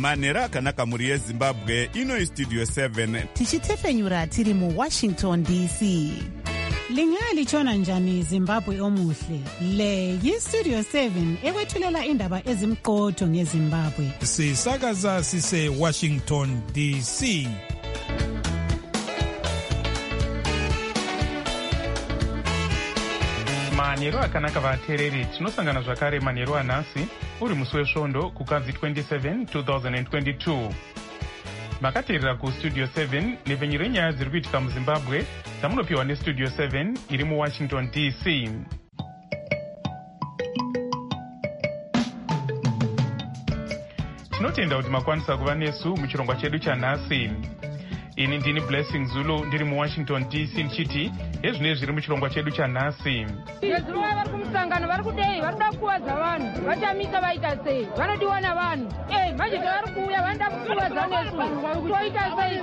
manhero akanaka mhuri yezimbabwe. Ino Studio 7 tichitefenyura tiri muWashington DC. Lingalitshona njani Zimbabwe omuhle? Le yiStudio 7 ekwethulela indaba ezimqotho ngeZimbabwe. Sisakaza sise Washington DC. Manhero akanaka vateereri, tinosangana zvakare manhero anhasi uri musi wesvondo kukadzi 27 2022. Makateerera kuStudio 7 nepfenyuro yenyaya dziri kuitika muZimbabwe dzamunopiwa neStudio 7 iri muWashington DC. Tinotenda kuti makwanisa kuva nesu muchirongwa chedu chanhasi. Ini ndini Blessing Zulu ndiri muWashington DC ndichiti ezvinezvi zviri muchirongwa chedu chanhasi. Vezuva vari kumusangano vari kudei vari kuda kukuvadza vanhu vachamisa vaita sei vanodiwa navanhu manje vari kuuya vanoda kukuvadza nesu toita sei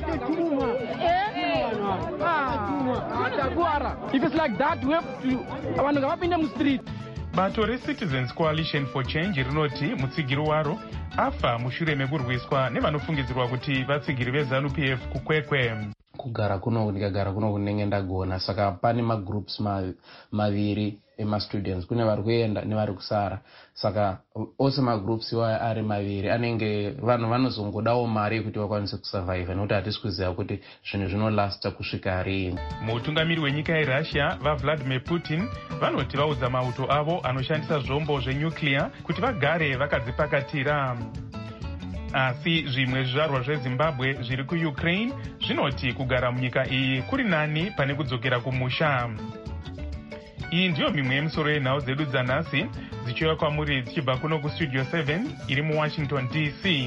If it's like that we have to vanhu ngavapinde mustreet. Bato reCitizens Coalition for Change rinoti mutsigiri waro afa mushure mekurwiswa nevanofungidzirwa kuti vatsigiri veZANU-PF kukwekwe. Kugara kuno ndikagara kuno kunenge ndagona, saka pane magroups maviri ema-students, kune vari kuenda nevari kusara, saka ose magroups iwayo ari maviri anenge vanhu vanozongodawo mari yekuti vakwanise kusurvive, nekuti hatisi kuziva kuti zvinhu zvinolasta kusvika rini. Mutungamiri wenyika yeRussia vaVladimir Putin vanoti vaudza mauto avo anoshandisa zvombo zvenyuclear kuti vagare vakadzipakatira. Asi zvimwe zvizvarwa zveZimbabwe zviri kuUkraine zvinoti kugara munyika iyi kuri nani pane kudzokera kumusha. Iyi ndiyo mimwe yemisoro yenhau dzedu dzanhasi dzichiuya kwamuri dzichibva kuno kuStudio 7 iri muWashington DC.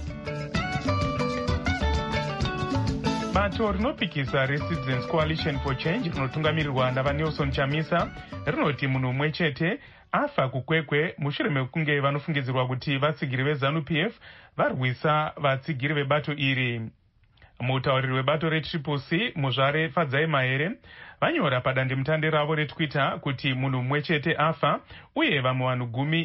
Bato rinopikisa reCitizens Coalition for Change rinotungamirirwa navaNelson Chamisa rinoti munhu umwe chete afa kukwekwe mushure mekunge vanofungidzirwa kuti vatsigiri veZANU-PF varwisa vatsigiri vebato iri. Mutauriri webato reCCC Muzvare Fadzai Mahere vanyora padandemutande ravo reTwitter kuti munhu umwe chete afa uye vamwe vanhu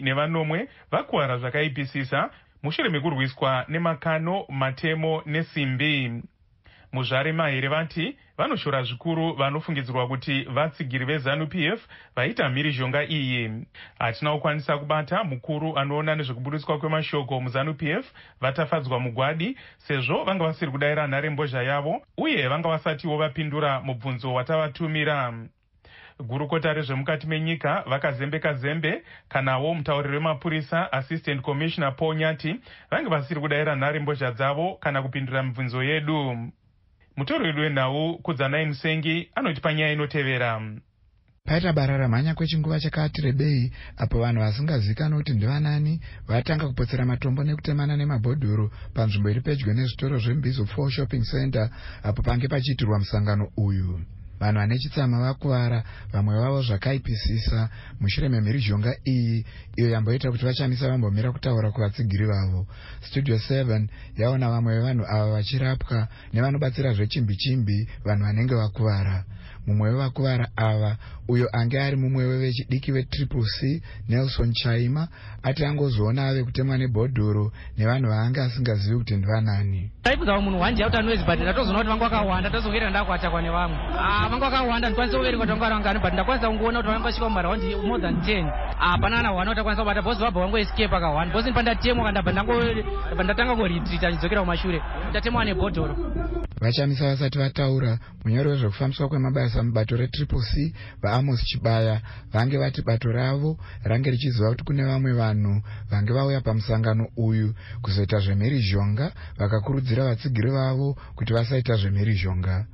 14 vakuwara zvakaipisisa mushure mekurwiswa nemakano, matemo nesimbi. Muzvare Mahere vati vanoshora zvikuru vanofungidzirwa kuti vatsigiri veZANU-PF vaita mhirizhonga iyi. Hatina kukwanisa kubata mukuru anoona nezvekuburitswa kwemashoko muZANU-PF vatafadzwa mugwadi sezvo vanga vasiri kudayira nharembozha yavo uye vanga vasatiwo vapindura mubvunzo watavatumira. Gurukota rezvemukati menyika vakazembeka zembe kanawo mutauriri wemapurisa Assistant Commissioner Paul Nyati vange vasiri kudayira nharembozha dzavo kana kupindura mibvunzo yedu. Mutoreri wenhau Kudzanai Musengi anoti panyaya inotevera. Paita bara ramhanya kwechinguva chakati rebei apo vanhu vasingazivikanwi kuti ndivanani vatanga kupotsera matombo nekutemana nemabhodhoro panzvimbo iri pedyo nezvitoro zveMbizo 4 Shopping Center apo pange pachiitirwa musangano uyu. Vanhu vane chitsama vakuwara, vamwe vavo zvakaipisisa mushure memhirizhonga iyi iyo yamboita kuti vachamisa vambomira kutaura kuvatsigiri vavo. Studio 7 yaona vamwe vevanhu ava vachirapwa nevanobatsira zvechimbi-chimbi vanhu vanenge vakuwara. Mumwe wevakuwara ava uyo ange ari mumwe wevechidiki veCCC Nelson Chaima ati angozoona ave kutemwa nebhodhoro nevanhu vaanga asingazivi kuti ndivanani. Taibva munhu wanje kuti anoezibhadhira tozoona kuti vanga vakawanda tozokuita ndakuatakwa nevamwe. Vanga vakawanda ndikwanisa kuverenga kuti vanga varangani but ndakwanisa kungoona kuti vanga vasvika mumaraundi more than 10. Hapana kana wana utakwanisa kubata bhosi vabva vangu escape akawanda. Bhosi pandatemwa kana ndabva ndatanga kuretrita ndidzokera kumashure. Ndatemwa nebhodhoro. Vachamisa vasati vataura, munyori wezvekufambiswa kwemabasa mubato reCCC vaAmos Chibaya vange vati bato ravo range richiziva kuti kune vamwe vanhu vange vauya pamusangano uyu kuzoita zvemhirizhonga, vakakurudzira vatsigiri vavo kuti vasaita zvemhirizhonga.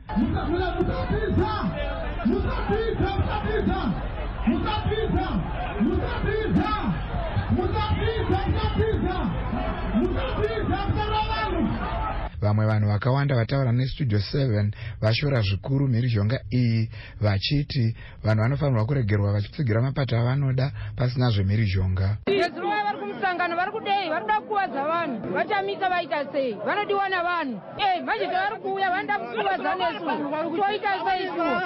Vamwe vanhu vakawanda vataura neStudio 7 vashora zvikuru mhirizhonga iyi vachiti vanhu vanofanirwa kuregerwa vachitsigira mapato avanoda pasina zvemhirizhonga. Vezuva vari kumusangano musangano vari kudei vari kuda kukuvadza vanhu vachamisa vaita sei vanodiwa navanhu manje vari kuuya vanoda kukuvadza nesu toita sei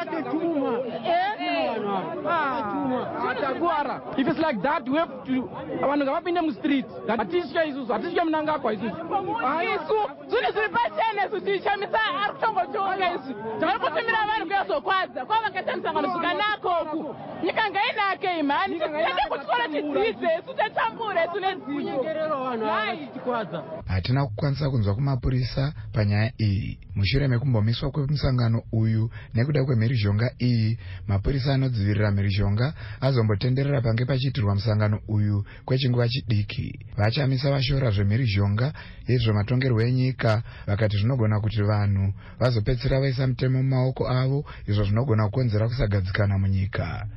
If it's like that, we have to vanhu ngavapinde mustreet hatitye isusu hatitye munangagwa isusu isu zvine zviri pachene isu tichamisa ari kutongotonga isu tavari kutumira vanhu kuyazokwadza kwavakaita musangano zvikanakoku nyika ngainake imhani tende kuchikora tidzidze isu tatambure isu nedzidzo hatina kukwanisa kunzwa kumapurisa panyaya iyi. Mushure mekumbomiswa kwemusangano uyu nekuda kwemhirizhonga iyi, mapurisa anodzivirira mhirizhonga azombotenderera pange pachiitirwa musangano uyu kwechinguva chidiki. Vachamisa vashora zvemhirizhonga yezvematongerwo enyika, vakati zvinogona kuti vanhu vazopedzisira vaisa mutemo mumaoko avo, izvo zvinogona kukonzera kusagadzikana munyika.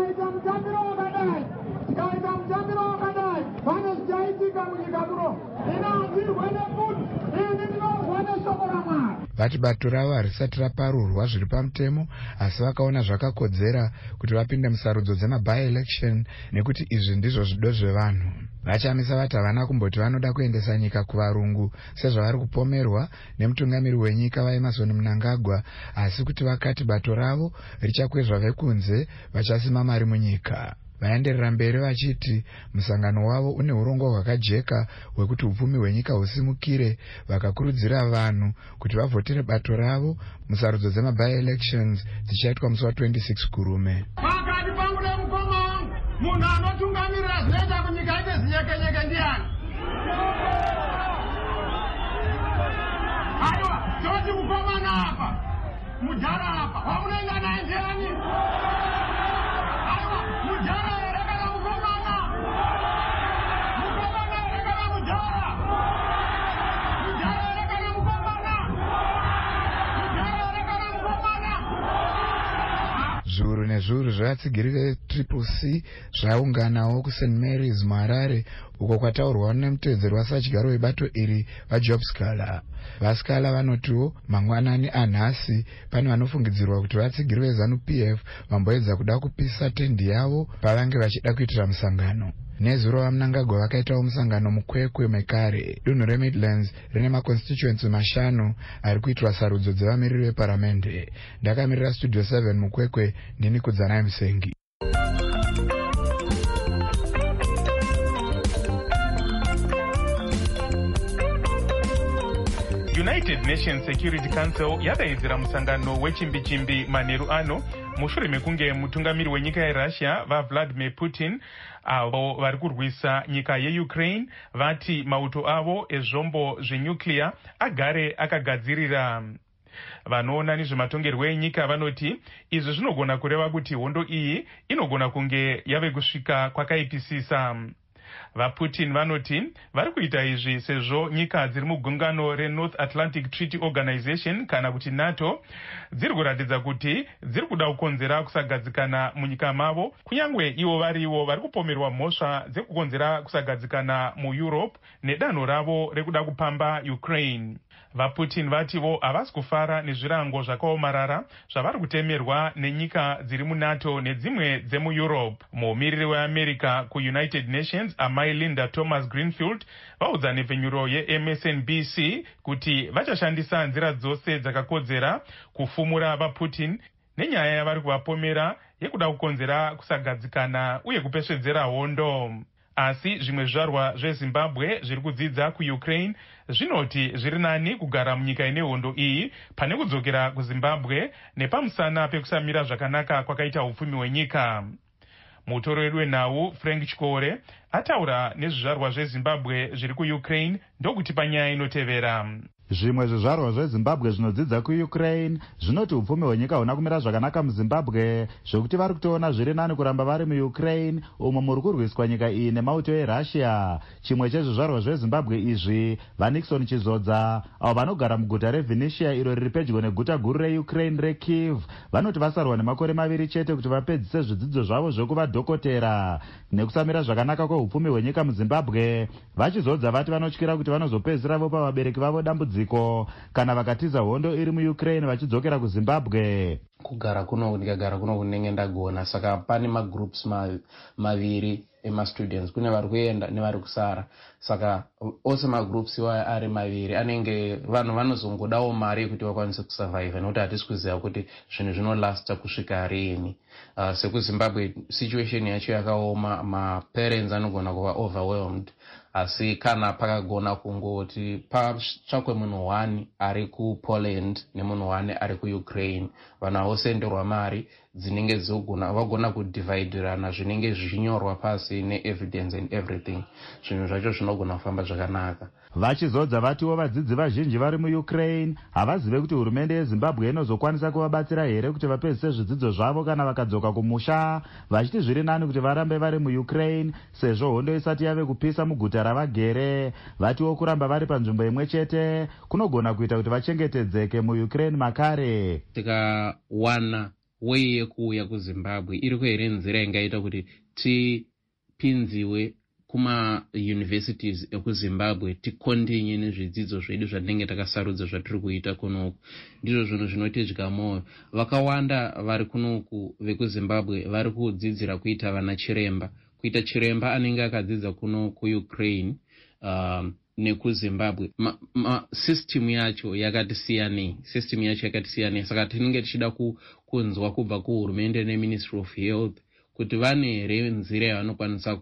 Vati bato ravo harisati raparurwa zviri pamutemo, asi vakaona zvakakodzera kuti vapinde musarudzo dzema-by-election nekuti izvi ndizvo zvido zvevanhu. Vachamisa vati havana kumboti vanoda kuendesa nyika kuvarungu sezvavari kupomerwa nemutungamiri wenyika vaEmmerson Mnangagwa, asi kuti vakati bato ravo richakwezva vekunze vachasima mari munyika. Vaenderera mberi vachiti musangano wavo une urongo hwakajeka hwekuti upfumi hwenyika husimukire, vakakurudzira vanhu kuti vavhotire bato ravo musarudzo dzema-by-elections dzichaitwa musi wa26 Kurume. Pakati pangu nemukoma munhu anotungamirira zvinoita kunyika ite zinyekenyeke ndiani? Aiwa, toti mukomana apa mujara apa wamunenga naye ndiani? Zviuru nezviuru zvevatsigiri veCCC zvaunganawo kuSt Mary's muHarare, uko kwataurwa nemutevedzeri wasachigaro webato iri vaJob Scala. VaScala vanotiwo mangwanani anhasi pane vanofungidzirwa kuti vatsigiri veZANU-PF vamboedza kuda kupisa tendi yavo pavange vachida kuitira musangano. Nezuro vaMnangagwa vakaitawo musangano mukwekwe mekare. Dunhu reMidlands rine maconstituency 5 ari kuitirwa sarudzo dzevamiriri veparamende. Ndakamirira Studio 7 mukwekwe, ndini Kudzanai Musengi. United Nations Security Council yadaidzira musangano wechimbi-chimbi manheru ano mushure mekunge mutungamiri wenyika yeRussia vaVladimir Putin avo vari kurwisa nyika yeUkraine vati mauto avo ezvombo zvenyuclear agare akagadzirira. Vanoona nezvematongerwo enyika vanoti izvi zvinogona kureva kuti hondo iyi inogona kunge yave kusvika kwakaipisisa. VaPutin vanoti vari kuita izvi sezvo nyika dziri mugungano reNorth Atlantic Treaty Organization kana kuti NATO dziri kuratidza kuti dziri kuda kukonzera kusagadzikana munyika mavo, kunyangwe ivo variwo vari kupomerwa mhosva dzekukonzera kusagadzikana muEurope nedanho ravo rekuda kupamba Ukraine. VaPutin vativo havasi kufara nezvirango zvakaomarara zvavari kutemerwa nenyika dziri muNATO nedzimwe dzemuEurope. Mumiriri weAmerica kuUnited Nations amai Linda Thomas Greenfield vaudza nepfenyuro yeMSNBC kuti vachashandisa nzira dzose dzakakodzera kufumura vaPutin nenyaya yavari kuvapomera yekuda kukonzera kusagadzikana uye kupesvedzera hondo. Asi zvimwe zvizvarwa zveZimbabwe zviri kudzidza kuUkraine zvinoti zviri nani kugara munyika ine hondo iyi pane kudzokera kuZimbabwe nepamusana pekusamira zvakanaka kwakaita upfumi hwenyika. Mutoro wedu wenhau Frank Chikore ataura nezvizvarwa zveZimbabwe zviri kuUkraine ndokuti panyaya inotevera. Zvimwe zvizvarwa zveZimbabwe zvinodzidza kuUkraine zvinoti upfumi hwenyika huna kumira zvakanaka muZimbabwe, zvokuti vari kutoona zviri nani kuramba vari muUkraine umo muri kurwiswa nyika iyi nemauto eRussia. Chimwe chezvizvarwa zveZimbabwe izvi vaNixon Chizodza avo vanogara muguta reVinnytsia iro riri pedyo neguta guru reUkraine reKyiv vanoti vasarwa nemakore 2 chete kuti vapedzise zvidzidzo zvavo zvekuva dhokotera. Nekusamira zvakanaka kweupfumi hwenyika muZimbabwe, vaChizodza vati vanotyira kuti vanozopedzisira vopa vabereki vavo dambudziko kana vakatiza hondo iri muUkraine vachidzokera kuZimbabwe. Kugara kuno ndikagara kuno kunenge ndagona, saka pane magroups maviri emastudents, kune vari kuenda nevari kusara. Saka ose magroups iwayo ari maviri anenge vanhu vanozongodawo mari yekuti vakwanise kusurvive, nekuti hatisi kuziva kuti zvinhu zvinolasta kusvika riini. SekuZimbabwe situation yacho yakaoma, maparents anogona kuva overwhelmed, asi kana pakagona kungoti patsvakwe munhu 1 ari kuPoland nemunhu 1 ari kuUkraine, vanhu avosenderwa mari dzinenge vagona kudivaidirana zvinenge zvichinyorwa pasi neevidence and everything. Zvinhu zvacho zvinogona kufamba zvakanaka. Vachizodza vatiwo vadzidzi vazhinji vari muUkraine havazive kuti hurumende yeZimbabwe inozokwanisa kuvabatsira here kuti vapedzise zvidzidzo zvavo kana vakadzoka kumusha, vachiti zviri nani kuti varambe vari muUkraine sezvo hondo isati yave kupisa muguta ravagere. Vatiwo kuramba vari panzvimbo imwe chete kunogona kuita kuti vachengetedzeke muUkraine makare. Tikawana way yekuuya kuZimbabwe iriko here nzira ingaita kuti tipinziwe kuma-universities ekuZimbabwe tikondinye nezvidzidzo zvedu zvatinenge takasarudza zvatiri kuita kunoku. Ndizvo zvinhu zvinotidya mwoyo. Vakawanda vari kunoku vekuZimbabwe vari kudzidzira kuita vana chiremba. Kuita chiremba anenge akadzidza kuno kuUkraine nekuZimbabwe. System yacho yakati siyanei. Saka tinenge tichida kunzwa kubva kuhurumende neMinistry of Health kuti vane here nzira yavanokwanisa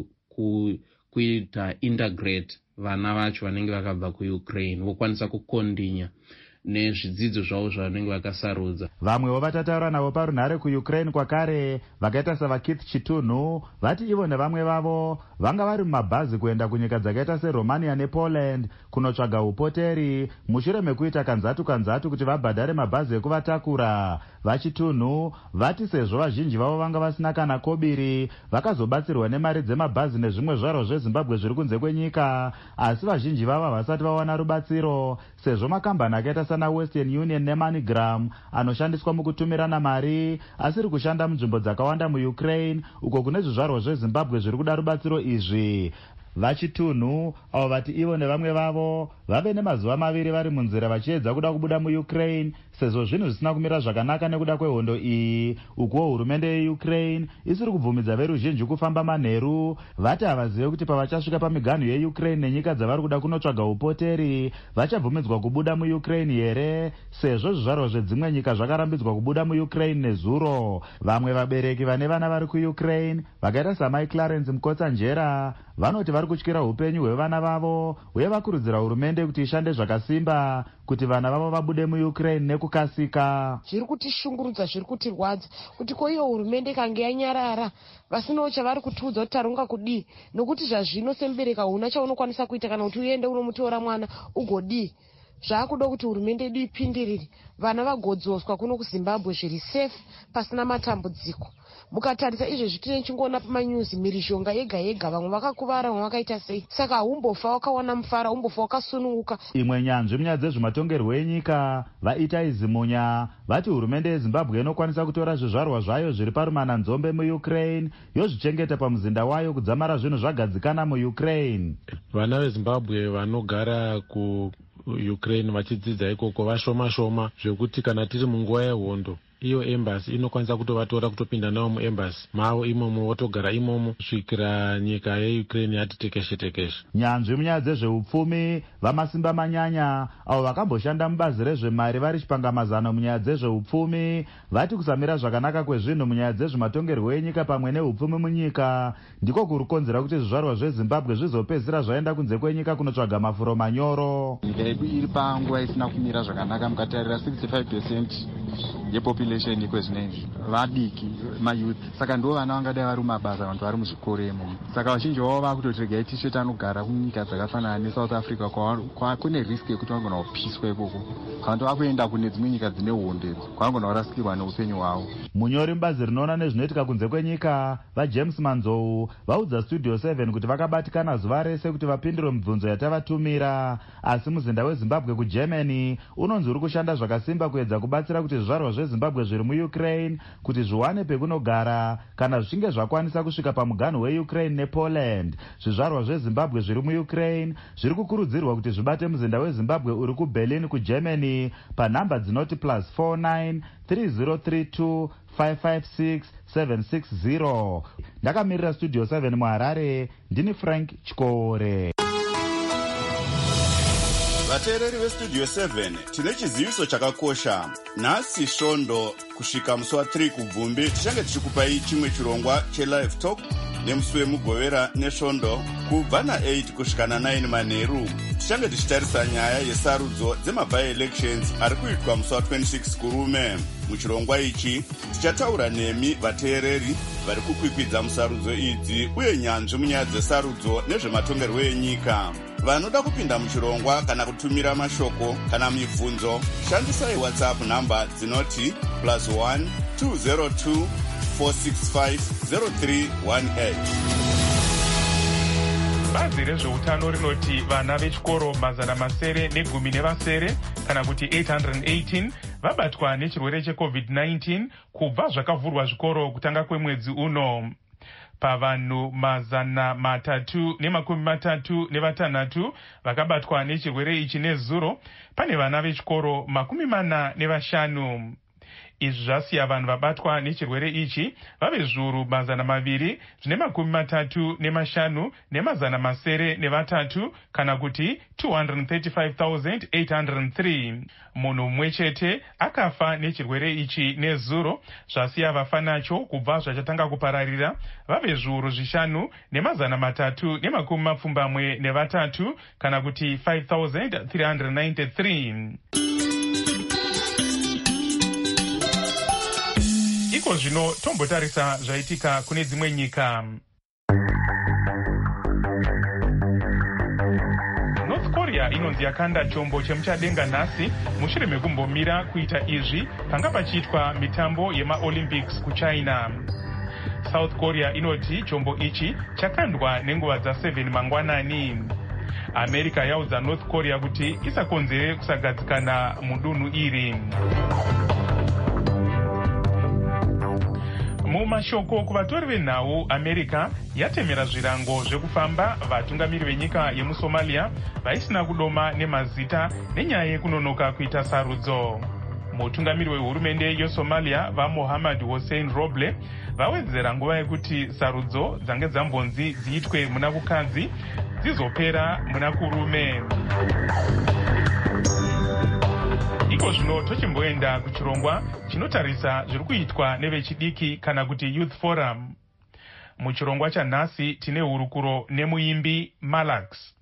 kuita integrate vana vacho vanenge vakabva kuUkraine vokwanisa kukondinya nezvidzidzo zvavo zvavanenge vakasarudza. Vamwewo vatataura navo parunhare kuUkraine kwakare vakaita savaKeith Chitunhu vati ivo nevamwe vavo vanga vari mumabhazi kuenda kunyika dzakaita seRomania nePoland kunotsvaga upoteri mushure mekuita kanzatu kuti vabhadhare mabhazi ekuvatakura. VaChitunhu vati sezvo vazhinji vavo vanga vasina kana kobiri vakazobatsirwa nemari dzemabhazi nezvimwe zvaro zveZimbabwe zviri kunze kwenyika, asi vazhinji vavo havasati vawana rubatsiro sezvo makambani akaita sana Western Union neMoneygram anoshandiswa mukutumirana mari asiri kushanda munzvimbo dzakawanda muUkraine uko kune zvizvarwa zveZimbabwe zviri kuda rubatsiro izvi. VaChitunhu avo vati ivo nevamwe vavo vave nemazuva 2 vari munzira vachiedza kuda kubuda muUkraine sezvo zvinhu zvisina kumira zvakanaka nekuda kwehondo iyi. Ukuwo hurumende yeUkraine isiri kubvumidza veruzhinji kufamba manheru. Vati havazive kuti pavachasvika pamiganhu yeUkraine nenyika dzavari kuda kunotsvaga upoteri vachabvumidzwa kubuda muUkraine here sezvo zvizvarwa zvedzimwe nyika zvakarambidzwa kubuda muUkraine nezuro. Vamwe vabereki vane vana vari kuUkraine vakaita samai Clarence Mukotsanjera vanoti vari kutyira upenyu hwevana vavo uye vakurudzira hurumende kuti ishande zvakasimba kuti vana vavo vabude muUkraine nekukasika. Zviri kutishungurudza, zviri kutirwadza kuti ko iyo hurumende kange yanyarara vasinawo chavari kutiudza kuti taronga kudii, nokuti zvazvino semubereka huna chaunokwanisa kuita kana kuti uende unomutora mwana ugodii. Zvaakuda kuti hurumende yedu ipindirire vana vagodzoswa kuno kuZimbabwe zviri safe pasina matambudziko. Mukatarisa izvezvi tine chingoona pamanyuzi mhirizhonga yega yega, vamwe vakakuvara vamwe vakaita sei. Saka haumbofa wakawana mufara, haumbofa wakasununguka. Imwe nyanzvi munyaya dzezvematongerwo enyika Vaitai Zimunya vati hurumende yeZimbabwe inokwanisa kutora zvizvarwa zvayo zviri parumana nzombe muUkraine yozvichengeta pamuzinda wayo kudzamara zvinhu zvagadzikana muUkraine. Vana veZimbabwe vanogara kuUkraine vachidzidza ikoko vashoma zvekuti kana tiri munguva yehondo iyo embassy inokwanisa kutovatora kutopinda navo muembassy mavo imomo votogara imomo kusvikira nyika yeUkraine yati tekeshe. Nyanzvi munyaya dzezveupfumi vamasimba manyanya avo vakamboshanda mubazi rezvemari vari chipangamazano munyaya dzezveupfumi vati kusamira zvakanaka kwezvinhu munyaya dzezvematongerwo enyika pamwe neupfumi munyika ndiko kuri kukonzera kuti zvizvarwa zveZimbabwe zvizopedzisira zvaenda kunze kwenyika kunotsvaga mafuro manyoro. Nyika yedu iri panguva isina kumira zvakanaka. Mukatarira 65% yepopulation kwezvinezvi vadiki mayouth, saka ndo vana vangadai vari mumabasa, vantu vari muzvikoro imomo. Saka vazhinji vavo vakutoti regai tishe tanogara kunyika dzakafanana neSouth Africa kune risk yekuti vangona kupiswa ikoko, vantu vakuenda kune dzimwe nyika dzine hondo kwavangona kurasikirwa neupenyu hwavo. Munyori mubazi rinoona nezvinoitika kunze kwenyika vaJames Manzou vaudza Studio 7 kuti vakabatikana zuva rese kuti vapindure mibvunzo yatavatumira, asi muzinda weZimbabwe kuGermany unonzi uri kushanda zvakasimba kuedza kubatsira kuti zvizvarwa zvezimbabwe zviri muukraine kuti zviwane pekunogara kana zvichinge zvakwanisa kusvika pamuganhu weukraine nepoland. Zvizvarwa zvezimbabwe zviri muukraine zviri kukurudzirwa kuti zvibate muzinda wezimbabwe uri kuberlin kugermany panhamba dzinoti +49 3032 556 760. Ndakamirira studio 7 muharare, ndini Frank Chikore. Vateereri vestudio 7 tine chiziviso chakakosha. Nhasi svondo kusvika musi wa3 kubvumbi tichange tichikupai chimwe chirongwa chelive talk nemusi wemugovera nesvondo kubva na8 kusvika na9 manheru. Tichange tichitarisa nyaya yesarudzo dzema-by-elections ari kuitwa musi wa26 kurume. Muchirongwa ichi tichataura nemi vateereri vari kukwikwidza musarudzo idzi uye nyanzvi munyaya dzesarudzo nezvematongerwo enyika. Vanoda kupinda muchirongwa kana kutumira mashoko kana mibvunzo, shandisai WhatsApp namba dzinoti +1 202 465 0318. Bazi rezveutano rinoti vana vechikoro 710 kana kuti 818 vabatwa nechirwere cheCovid-19 kubva zvakavhurwa zvikoro kutanga kwemwedzi uno. Pavanhu 336 vakabatwa nechirwere ichi nezuro, pane vana vechikoro 45. Izvi zvasiya vanhu vabatwa nechirwere ichi vave zviuru 235 903 kana kuti 235,803. Munhu mumwe chete akafa nechirwere ichi nezuro, zvasiya vafa nacho kubva zvachatanga kupararira vave zviuru 5,373 kana kuti 5,393. Iko zvino tombotarisa zvaitika kune dzimwe nyika. North Korea inonzi yakanda chombo chemuchadenga nhasi mushure mekumbomira kuita izvi panga pachiitwa mitambo yemaOlympics kuChina. South Korea inoti chombo ichi chakandwa nenguva dza7 mangwanani. America yaudza North Korea kuti isakonzere kusagadzikana mudunhu iri. Mumashoko kuvatori venhau, America yatemera zvirango zvekufamba vatungamiri venyika yemuSomalia vaisina kudoma nemazita nenyaya yekunonoka kuita sarudzo. Mutungamiri wehurumende yeSomalia vaMohamed Hossein Roble vawedzera nguva yekuti sarudzo dzange dzambonzi dziitwe muna kukadzi dzizopera muna kurume. Iko zvino tochimboenda kuchirongwa chinotarisa zviri kuitwa nevechidiki kana kuti Youth Forum. Muchirongwa chanhasi tine hurukuro nemuimbi Malax.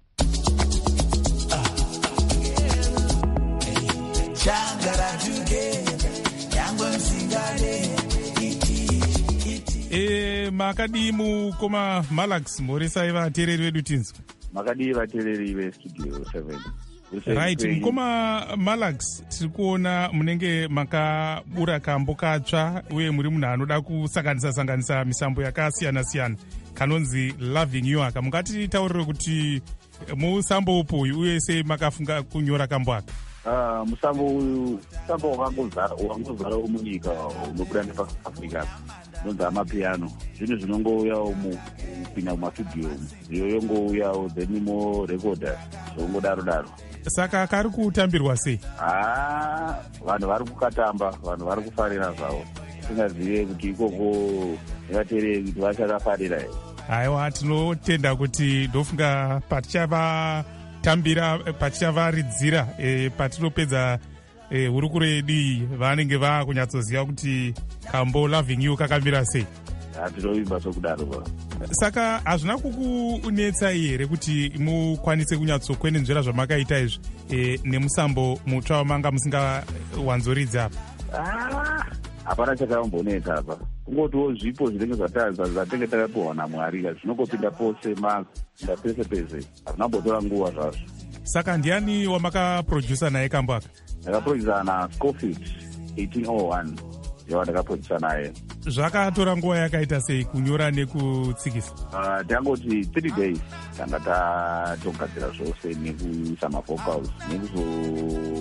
Makadi mukoma Malax mhoresai vateereri vedu tinzwa. Makadi vateereri vestudio 7. Right, mukoma Malax, tiri kuona munenge makabura kambo katsva uye muri munhu anoda kusanganisa misambo yakasiyana-siyana kanonzi Loving You aka. Mungati kuti musambo upoyu uye sei makafunga kunyora kambo aka? Musambo uyu musambo wakangozara munyika unobuda nepaAfrica unonzi amapiano. Zvinhu zvinongouyawo kupinda mumastudio zvinongouyawo then morekodha zvongodaro. Saka kari kutambirwa sei? Vanhu vari kukatamba, vanhu vari kufarira zvavo. Tingazive kuti ikoko nevateereri kuti vachakafarira here. Aiwa, tinotenda kuti ndofunga patichavatambira, patichavari patinopedza hurukuro yedu iyi vanenge vakunyatsoziva kuti kambo Loving You kakamira sei. Tinoimba sokudaro. Saka hazvina kukunetsai here kuti mukwanise kunyatsokwenenzvera zvamakaita izvi nemusambo mutsva wamanga musingawanzoridzi apa? Hapana chakambonetsa apa. Kungotiwo zvipo zvinenge zvatenge takapiwa naMwari zvinongopinda pose pese hazvinambotora nguva zvazvo. Saka ndiani wamakaprodusa naye kambo aka? Ndakaprodusa naScofield 1801 ndakaprodusa naye. Zvakatora nguva yakaita sei kunyora nekutsikisa? Tangoti 3 days tanga tatogadzira zvose nekuisa mafocals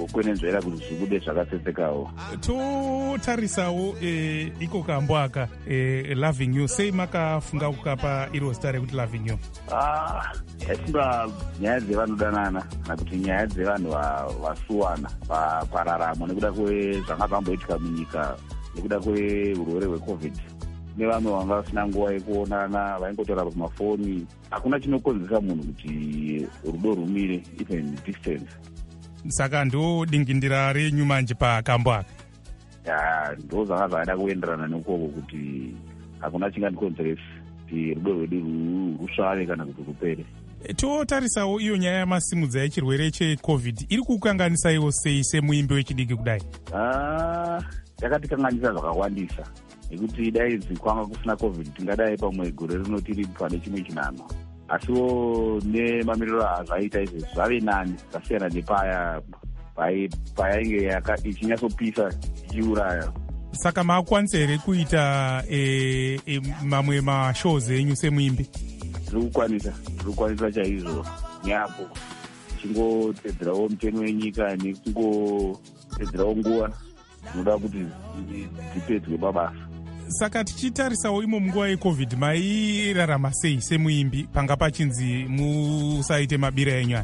kwenenzvera kuti zvibude zvakatsetsekawo. Totarisawo iko kambo aka Loving You, sei makafunga kukapa iro zita rekuti Loving You? Yasimba nyaya dzevanodanana kana kuti nyaya dzevanhu vasuwana pararamo nekuda kwezvanga zvamboitika munyika nekuda kweurwere hweCovid. Nevamwe vanga vasina nguva yekuonana, vaingotaura pamafoni. Hakuna chinokonzeresa munhu kuti rudo rumire even distance. Saka ndo dingindira renyu manje pakambo aka? Ndo zvanga zvaida kuenderana nekoko kuti hakuna chingandikonzeresa kuti rudo rwedu rusvare kana kuti rupere. Totarisawo iyo nyaya yamasimudza yechirwere cheCovid iri kukanganisaiwo sei semuimbi wechidiki kudai? Yakatikanganisa zvakawandisa. Nekuti dai kwanga kusina COVID tingadai pamwe gore rino tiri pane chimwe chinano. Asiwo nemamiriro azvaita izvi zvave nani kasiyana nepaya payainge ichinyatsopisa ichiuraya. Saka makwanisa here kuita mamwe mashows enyu semuimbi? Tiri kukwanisa chaizvo nyapo chingotedzerawo mutemo wenyika nekungotedzerawo nguva dzinoda kuti dzipedzwe mabasa. Saka tichitarisawo imo munguva yeCovid mairarama sei semuimbi panga pachinzi musaite mabira enyu?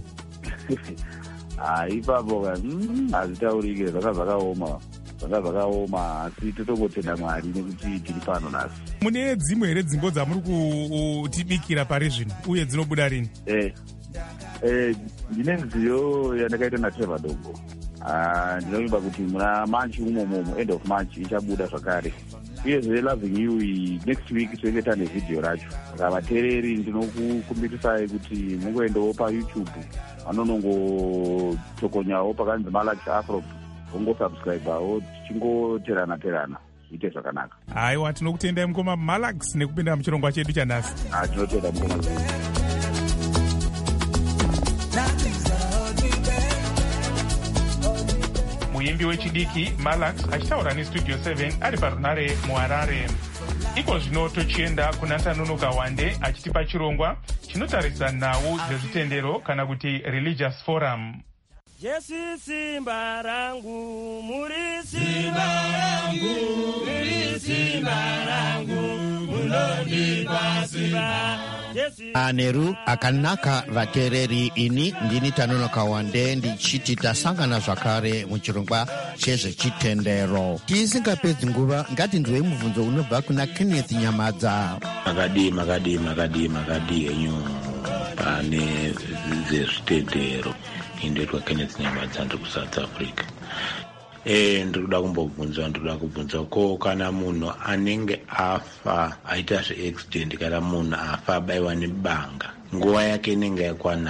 Ipapo hazvitaurike, zvakaoma asi totongotenda Mwari nekuti tiri pano nhasi. Mune dzimwe here dzimbo dzamuri kutibikira pari zvino uye dzinobuda rini? Ndine nziyo yandakaita naTrevor Dongo. Ndinovimba kuti muna March umomo, end of March ichabuda zvakare. Uyezve Loving You next week tinenge tane vhidhiyo racho. Saka vateereri ndinokukumbirisai kuti mungoendawo paYouTube vanonongotokonyawo pakanzi Malax Afro, ongosubscribeawo tichingoterana ite zvakanaka. Aiwa, tinokutendai mukoma Malax nekupinda muchirongwa chedu chanhasi. Tinotenda mukoma zedu. Muimbi wechidiki Malax achitaura neStudio 7 ari parunare muHarare. Iko zvino tochienda kuna Tanonoka Wande achitipa chirongwa chinotarisa nhau dzezvitendero kana kuti religious forum. Jesu simba rangu, muri simba rangu, muri simba rangu, munondipa simba. Aneru akanaka vateereri, ini ndini Tanonoka Wande ndichiti tasangana zvakare muchirongwa chezvechitendero. Tisingapedzi nguva ngatinzwei mubvunzo unobva kuna Kenneth Nyamadza. Makadi enyu pane zvezvitendero. Indoitwa Kenneth Nyamadza, ndiri kuSouth Africa. Ndikuda kubvunza ko kana munhu anenge afa aita zveaccident, kana munhu afa abaiwa nebanga, nguva yake inenge yakwana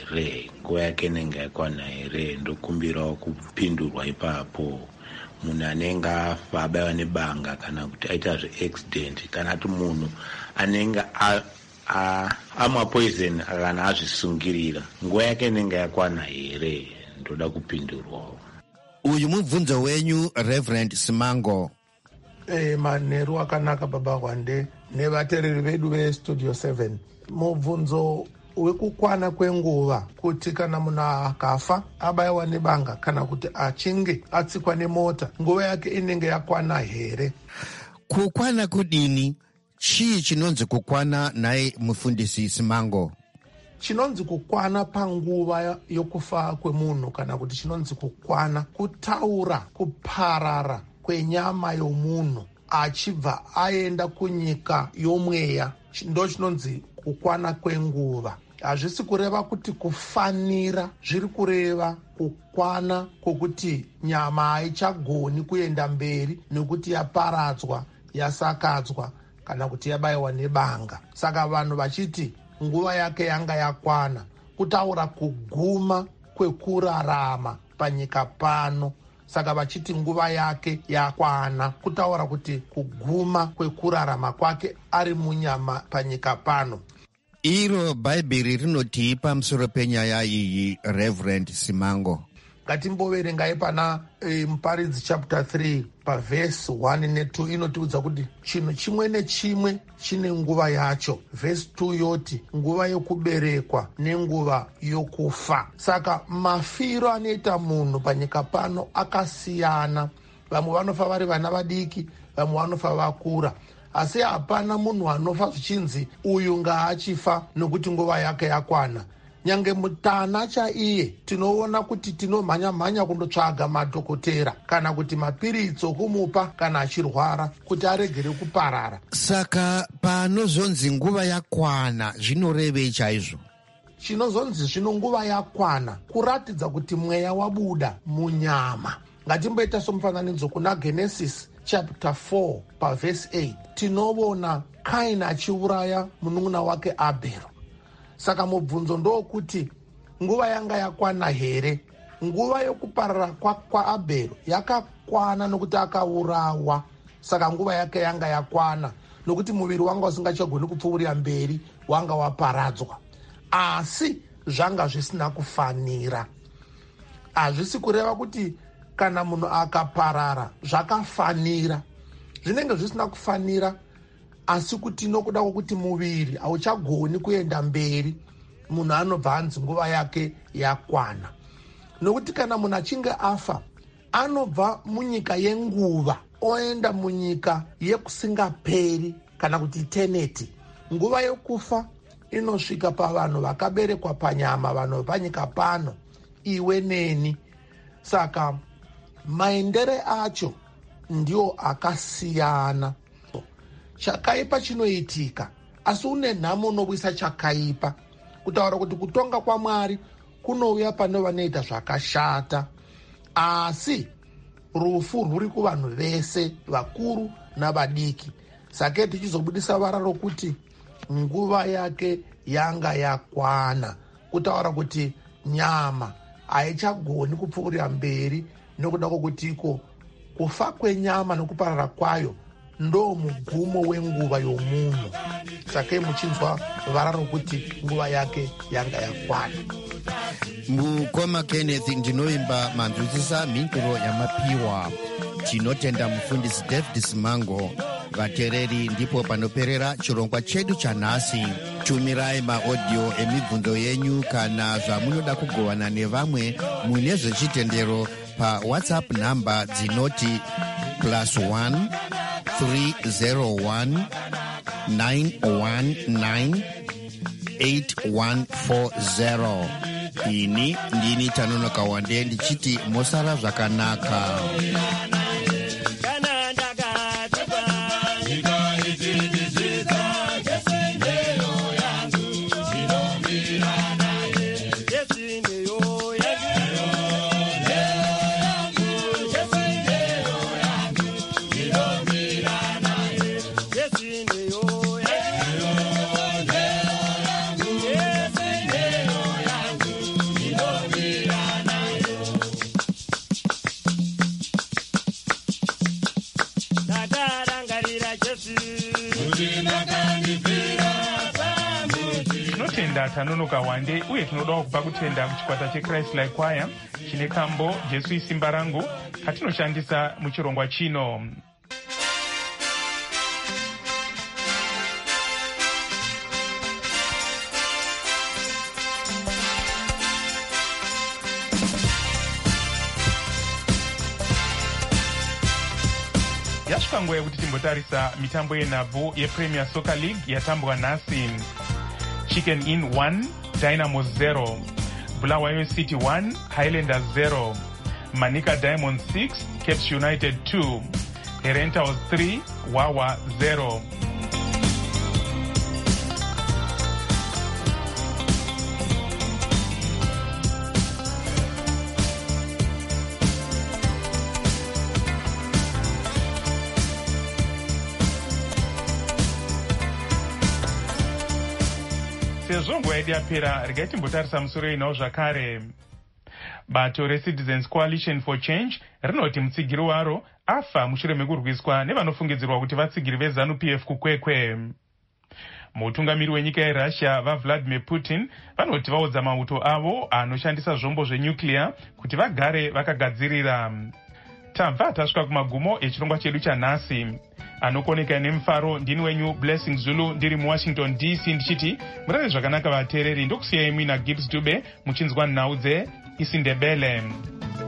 here? Ndokumbirawo kupindurwa ipapo. Munhu anenge afa abaiwa nebanga kana kuti aita zveaccident, kana kuti munhu anenge amwa poison kana azvisungirira, nguva yake inenge yakwana here? Ndoda kupindurwawo. Uyu mubvunzo wenyu Reverend Simango. Manheru akanaka baba Wande nevateereri vedu veStudio 7. Mubvunzo wekukwana kwenguva, kuti kana munhu akafa abaiwa nebanga kana kuti achinge atsikwa nemota, nguva yake inenge yakwana here? Kukwana kudini? Chii chinonzi kukwana naye mufundisi Simango? Chinonzi kukwana panguva yokufa kwemunhu, kana kuti chinonzi kukwana kutaura kuparara kwenyama yomunhu achibva aenda kunyika yomweya, ndo chinonzi kukwana kwenguva. Hazvisi kureva kuti kufanira, zviri kureva kukwana kwokuti nyama haichagoni kuenda mberi nekuti yaparadzwa, yasakadzwa kana kuti yabayiwa nebanga. Saka vanhu vachiti nguva yake yanga yakwana, kutaura kuguma kwekurarama panyika pano. Saka vachiti nguva yake yakwana, kutaura kuti kuguma kwekurarama kwake ari munyama panyika pano. Iro Bhaibheri rinotii pamusoro penyaya iyi, Reverend Simango? ngatimboverengai pana Muparidzi chapter 3 pavhesi 1 ne2 inotiudza kuti chinhu chimwe nechimwe chine nguva yacho. Vhesi 2 yoti nguva yokuberekwa nenguva yokufa. Saka mafiro anoita munhu panyika pano akasiyana. Vamwe vanofa vari vana vadiki, vamwe vanofa vakura, asi hapana munhu anofa zvichinzi uyu ngaachifa nokuti nguva yake yakwana. Nyange mutana chaiye tinoona kuti tinomhanya kundotsvaga madhokotera kana kuti mapiritsi okumupa kana achirwara kuti aregere kuparara. Saka panozonzi nguva yakwana zvinorevei chaizvo? Chinozonzi zvino nguva yakwana kuratidza kuti mweya wabuda munyama. Ngatimboita somufananidzo kuna Genesis chapter 4 pavhesi 8 tinoona Kaini achiuraya munun'una wake Abhero. Saka mubvunzo ndokuti nguva yanga yakwana here? Nguva yokuparara kwaAbhero yakakwana nokuti akaurawa. Saka nguva yake yanga yakwana nokuti muviri wanga usingachagoni kupfuurira mberi, wanga waparadzwa. Asi zvanga zvisina kufanira. Hazvisi kureva kuti kana munhu akaparara zvakafanira. Zvinenge zvisina kufanira, asi kuti nokuda kwokuti muviri hauchagoni kuenda mberi, munhu anobva anzi nguva yake yakwana. Nokuti kana munhu achinge afa, anobva munyika yenguva oenda munyika yekusingaperi kana kuti eternity. Nguva yokufa inosvika pavanhu vakaberekwa panyama, vanhu panyika pano, iwe neni. Saka maendere acho ndio akasiyana. Chakaipa chinoitika, asi une nhamo nowisa chakaipa. Kutaura kuti kutonga kwaMwari kunouya pane vanoita zvakashata, asi rufu rwuri kuvanhu vese, vakuru navadiki. Saka tichizobudisa vara rokuti nguva yake yanga yakwana, kutaura kuti nyama haichagoni kupfuurira mberi nokuda kwokutiko kufa kwenyama nokuparara kwayo ndo mugumo wenguva yomunhu. Saka muchinzwa vara rokuti nguva yake yanga yakwana. Mukoma Kenneth, ndinoimba manzwisisa mhinduro yamapiwa. Tinotenda mufundisi David Simango. Vatereri, ndipo panoperera chirongwa chedu chanhasi. Tumirai maaudio emibvunzo yenyu kana zvamunoda kugovana nevamwe mune zvechitendero paWhatsApp namba dzinoti +1 301 919 8140. Ini ndini Tanonoka Wande ndichiti mosara zvakanaka. Tanonoka Wande, uye tinodawo kupa kutenda kuchikwata cheChrist Like Choir chine kambo Jesu isimba rangu katinoshandisa muchirongwa chino. Yasvika nguva yekuti timbotarisa mitambo yenhabvu yePremier Soccer League yatambwa nhasi. Chicken Inn 1, Dynamo 0, Bulawayo City 1, Highlanders 0, Manica Diamonds 6, Capes United 2, Herentals 3, Wawa 0. Sezvo nguva yedu yapera, regai timbotarisa musoro inawo zvakare. Bato reCitizens Coalition for Change rinoti mutsigiri waro afa mushure mekurwiswa nevanofungidzirwa kuti vatsigiri veZANU-PF kukwekwe. mutungamiri wenyika yerussia vavladimir putin vanoti vaudza mauto avo anoshandisa zvombo zvenyuclear kuti vagare vakagadzirira. Tabva tasvika kumagumo echirongwa chedu chanhasi. Anokoneka nemufaro ndini wenyu Blessing Zulu ndiri muWashington DC ndichiti murare zvakanaka vateereri. Ndokusiyai muina Gibbs Dube muchinzwa nhau dzeIsindebele.